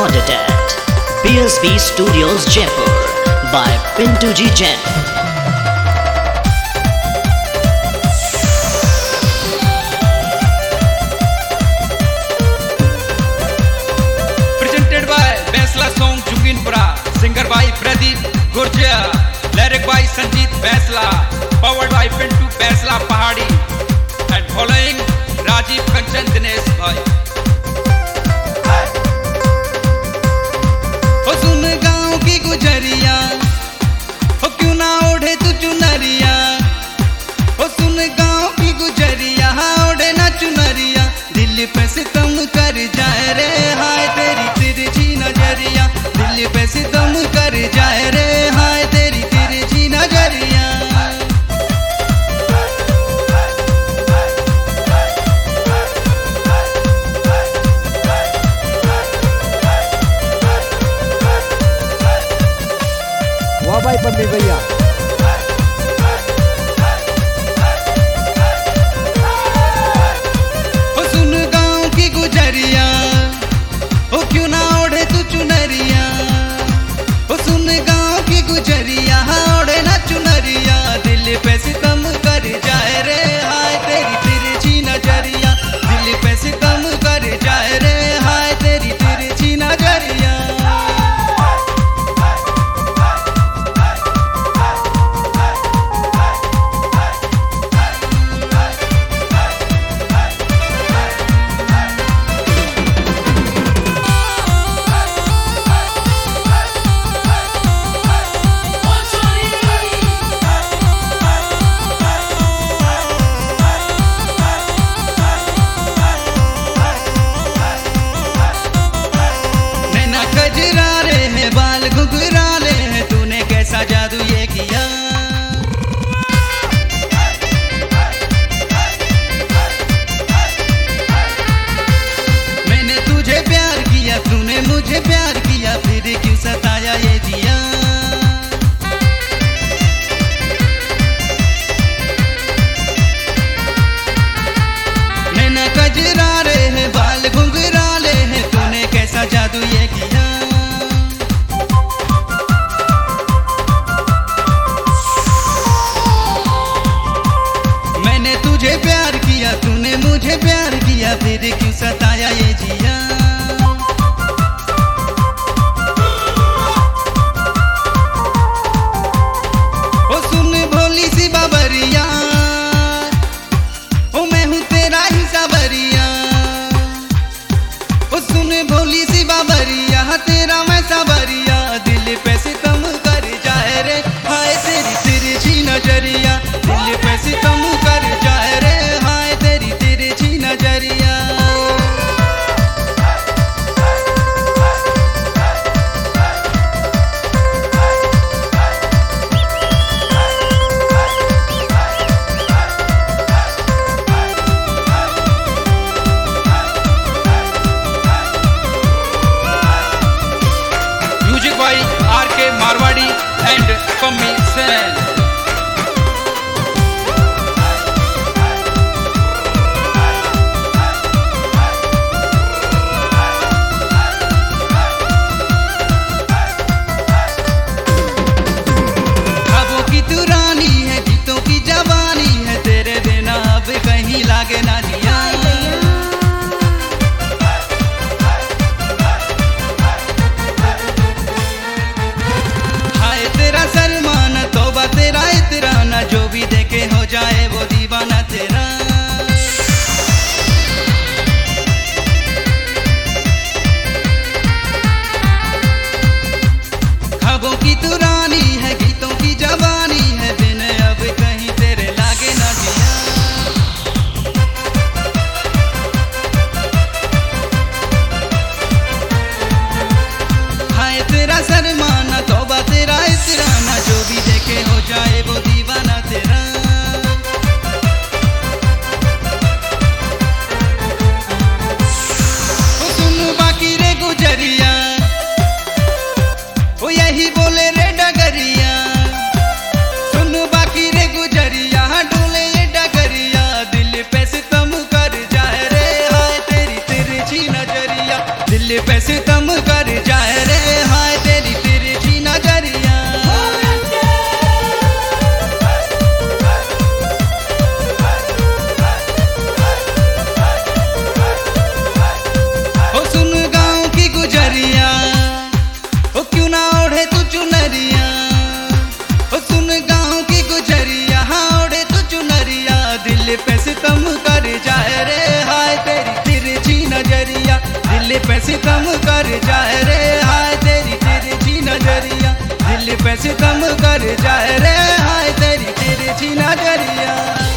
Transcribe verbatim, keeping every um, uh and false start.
recorded at P S B Studios Jaipur by Pintu Ji Jain. Presented by Baisla Song Jukinpura, singer by Pradeep Gurja, lyric by Sanjeet Baisla, powered by Pintu Baisla Pahadi, and following Rajiv Kanchan Dinesh Bhai. हो सुन गाँव की गुजरिया, हो क्यों ना ओढ़े तू चुनरिया, हो सुन गाँव की गुजरिया, ओढ़े ना चुनरिया, दिल पे सितम कर जाए रे हाय तेरी तिरछी नजरिया, दिल पे सितम कर जाए रे हाय तेरी तिरछी नजरिया। वाह भाई पम्मी भैया। हो सुन गाँव की गुजरिया, हो क्यों ना ओढ़े तू चुनरिया, हो सुन गाँव की गुजरिया, ओढ़े ना चुनरिया, दिल पे सितम कर जाए रे हाय तेरी तिरछी नजरिया, दिल पे सितम कर जाए रे हाय तेरी तिरछी नजरिया। गजरारे हैं बाल घुघराले हैं, तूने कैसा जादू ये किया, मैंने तुझे प्यार किया तूने मुझे प्यार किया, फिर क्यों सताया ये जिया। नैना गजरारे हैं बाल घुघराले हैं, तूने कैसा जादू ये किया, मैंने तुझे प्यार किया तूने मुझे प्यार किया, फिर क्यों सताया ये जिया। ओ सुन भोली सी बाबरिया, ओ मैं हूँ तेरा ही सावरिया, ओ सुन भोली सी बाबरिया, तेरा मैं सावरिया, दिल पे सितम कर जाए रे हाय तेरी तिरछी नजरिया, दिल पे सितम कर जाए रे हाय तेरी तिरछी नजरिया। Music by R K Marwadi and Pammi Sen. ओढ़े तू चुनरिया, ओ सुन गाँव की गुजरिया, ओढ़े तू चुनरिया, दिल पे सितम कर जाए रे हाय तेरी तिरछी नजरिया, दिल पे सितम कर जाए रे हाय तेरी तिरछी नजरिया, दिल पे सितम कर जाए रे हाय तेरी तिरछी नजरिया।